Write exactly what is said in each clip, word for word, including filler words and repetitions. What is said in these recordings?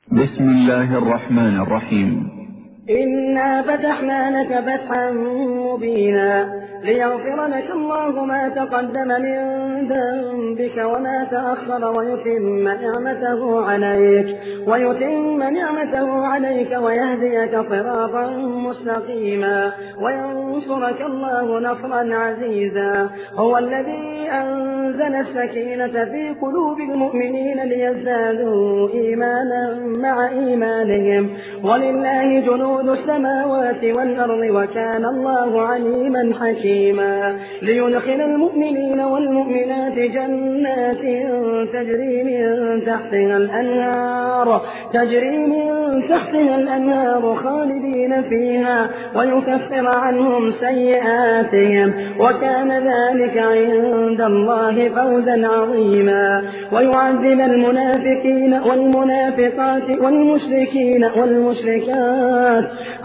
بسم الله الرحمن الرحيم. إنا فتحنا لك فتحا مبينا ليغفر لك الله ما تقدم من ذنبك وما تأخر ويتم نعمته عليك ويتم نعمته عليك ويهديك صراطا مستقيما وينصرك الله نصرا عزيزا. هو الذي أنزل السكينة في قلوب المؤمنين ليزدادوا إيمانا مع إيمانهم ولله جنود السماوات والأرض وكان الله عليما حكيما. ليدخل المؤمنين والمؤمنات جنات تجري من تحتها الأنهار تجري من تحتها الأنهار خالدين فيها ويكفر عنهم سيئاتهم وكان ذلك عند الله فوزا عظيما. ويعذب المنافقين والمنافقات والمشركين والمشركات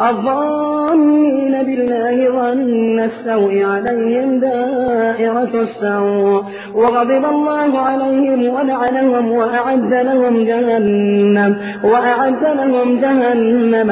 الظانين بالله ظن السوء عليهم دائرة السوء وغضب الله عليهم ولعنهم وأعد لهم جهنم وأعد لهم جهنم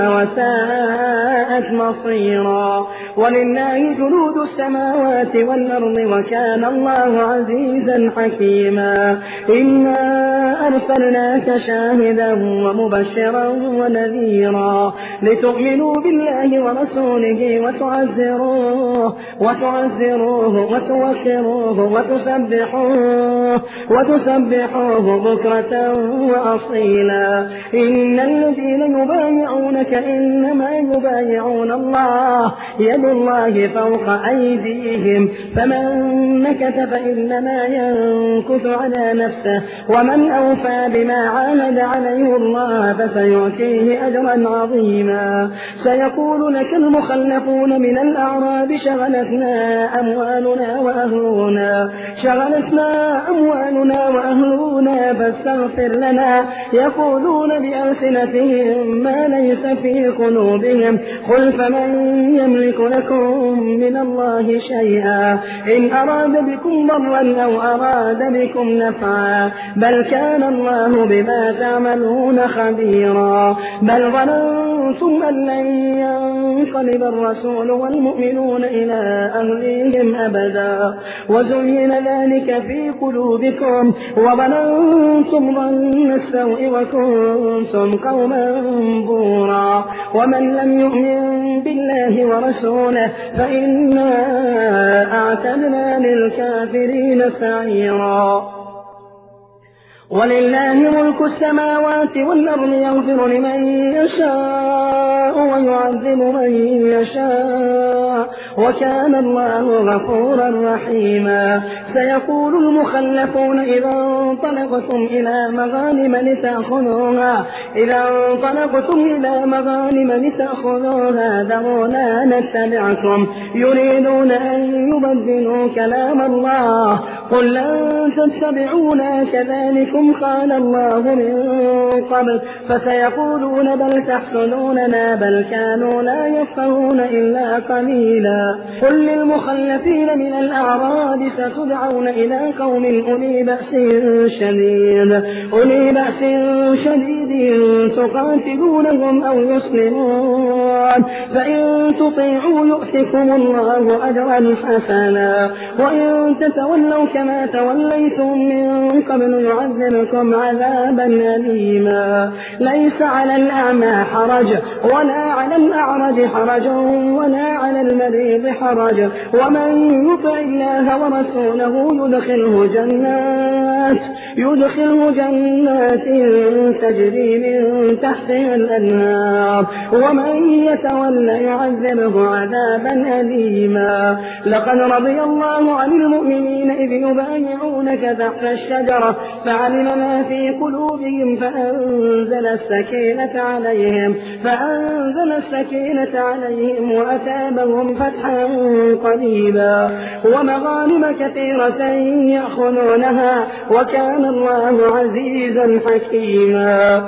وساءت مصيرا. ولله جنود السماوات والأرض وكان الله عزيزا حكيما. إنا أرسلناك شاهدا ومبشرا ونذيرا لتؤمنوا بالله ورسوله وتعزروه وتعزروه وتوكروه وتسبحوه وتسبحوه بكرة وأصيلا. إن الذين يبايعونك إنما يبايعون الله يد الله فوق أيديهم فمن نكث فإنما ينكث على نفسه ومن أوفى بما عاهد عليه الله فسيؤتيه أجرا عظيما. سيقول لك المخلفون من الأعراب شغلتنا أموالنا وأهلنا شغلتنا أموالنا وأهلنا فاستغفر لنا يقولون بألسنتهم ما ليس في قلوبهم قل فمن يملك لكم من الله شيئا إن أراد بكم ضرا أو أراد بكم نفعا بل كان الله بما تعملون خبيرا. بل ظننتم أن لن ينقلب الرسول والمؤمنون إلى أهليهم أبدا وزين ذلك في قلوبكم وظننتم ظن السوء وكنتم قوما بورا. ومن لم يؤمن بالله ورسوله فإنا أعتدنا للكافرين سعيرا. ولله ملك السماوات والأرض يغفر لمن يشاء ويعذب من يشاء وكان الله غفورا رحيما. سيقول المخلفون إذا انطلقتم إلى مغانم لتأخذوها إذا انطلقتم إلى مغانم لتأخذوها ذرونا نتبعكم يريدون أن يبدلوا كلام الله قل لن تتبعونا كذلكم قال الله من قبل فسيقولون بل تحسدوننا بل كانوا لا يفقهون إلا قليلا. قل للمخلفين من الأعراب ستدعون إلى قوم أولي بأس شديد أولي بأس شديد تقاتلونهم أو يسلمون فإن تطيعوا يؤتكم الله أجرا حسنا وإن تتولوا كما توليتم من قبل يعذبكم عذابا أليما. ليس على الأعمى حرج ولا على الأعرج حرج ولا على المريض حرج ومن يطع الله ورسوله يدخله جنات يدخله جنات تجري من تحتها الأنهار ومن يتولى يعذبه عذابا أليما. لقد رضي الله عن المؤمنين إذ يبايعونك تحت الشجرة فعلم ما في قلوبهم فأنزل السكينة عليهم فأنزل السكينة عليهم وأثابهم فتحا قريبا ومغانم كثيرة يأخذونها وكان الله عزيزا حكيما.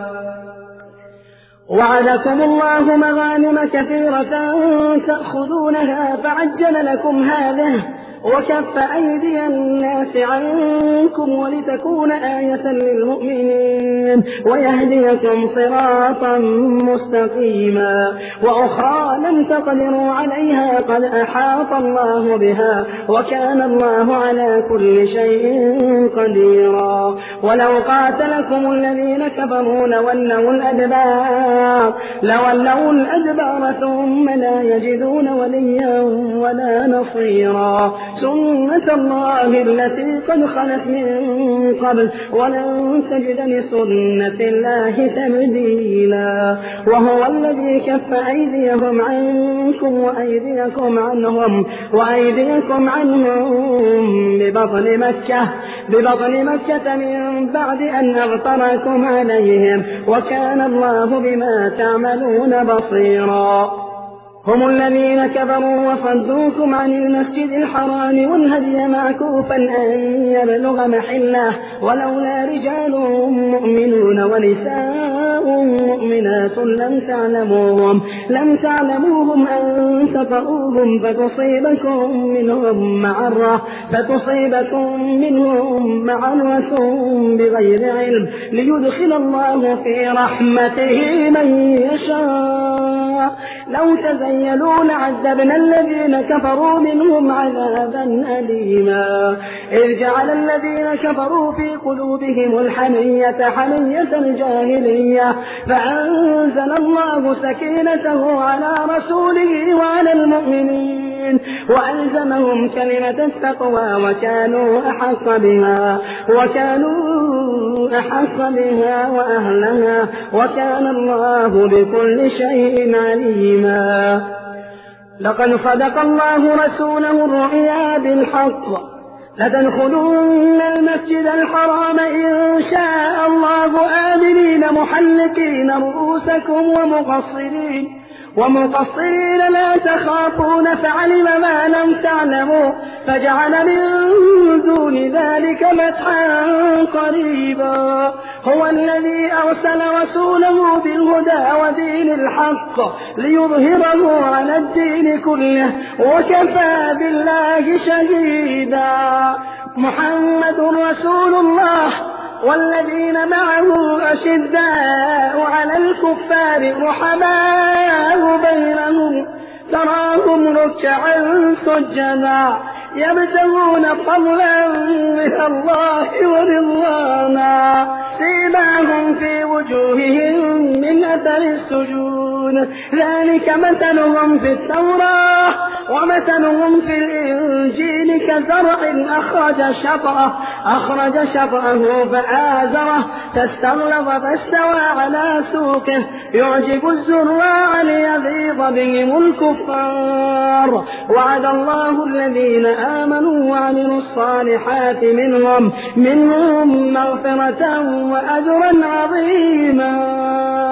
وعدكم الله مغانم كثيرة تأخذونها فعجل لكم هذه وكف أيدي الناس عنكم ولتكون آية للمؤمنين ويهديكم صراطا مستقيما وأخرى لم تقدروا عليها قد أحاط الله بها وكان الله على كل شيء قديرا. ولو قاتلكم الذين كفروا لولوا الأدبار لولوا الأدبار ثم لا يجدون وليا ولا نصيرا. سنة الله التي قد خلت من قبل ولن تجد لسنة الله تبديلا. وهو الذي كف أيديهم عنكم وأيديكم عنهم وأيديكم عنهم ببطن مكة ببطن مكة من بعد أن أغفركم عليهم وكان الله بما تعملون بصيرا. هم الذين كفروا وصدوكم عن المسجد الحرام والهدي معكوفا أن يبلغ محله ولولا رجال مؤمنون ونساء مؤمنات لم تعلموهم لم تعلموهم أن تطؤوهم فتصيبكم منهم معرة فتصيبكم منهم معرة بغير علم ليدخل الله في رحمته من يشاء. لو تزيلوا لعذبنا الذين كفروا منهم عذابا أليما. إذ جعل الذين كفروا في قلوبهم الحمية حمية الجاهلية فأنزل الله سكينته على رسوله وعلى المؤمنين وألزمهم كلمة التقوى وكانوا أحق بها وكانوا أحق بها وأهلها وكان الله بكل شيء عليما. لقد صدق الله رسوله الرؤيا بالحق لتدخلن المسجد الحرام إن شاء الله آمنين محلقين رؤوسكم ومقصرين ومقصرين لا تخافون فعلم ما لم تعلموا فجعل من دون ذلك فتحا قريبا. هو الذي أرسل رسوله بالهدى ودين الحق ليظهره على الدين كله وكفى بالله شهيدا. محمد رسول الله والذين معه أشداء على الكفار رحماء بينهم تراهم ركعا سجدا يبتغون فضلا من الله ورضوانا سيماهم في وجوههم من أثر السجود ذلك مثلهم في التوراة ومثلهم في الإنجيل كزرع أخرج شطأه أخرج شطأه فآزره فاستغلظ فاستوى على سوقه يعجب الزراع ليغيظ بهم الكفار. وعد الله الذين آمنوا وعملوا الصالحات منهم منهم مغفرة وأجرا عظيما.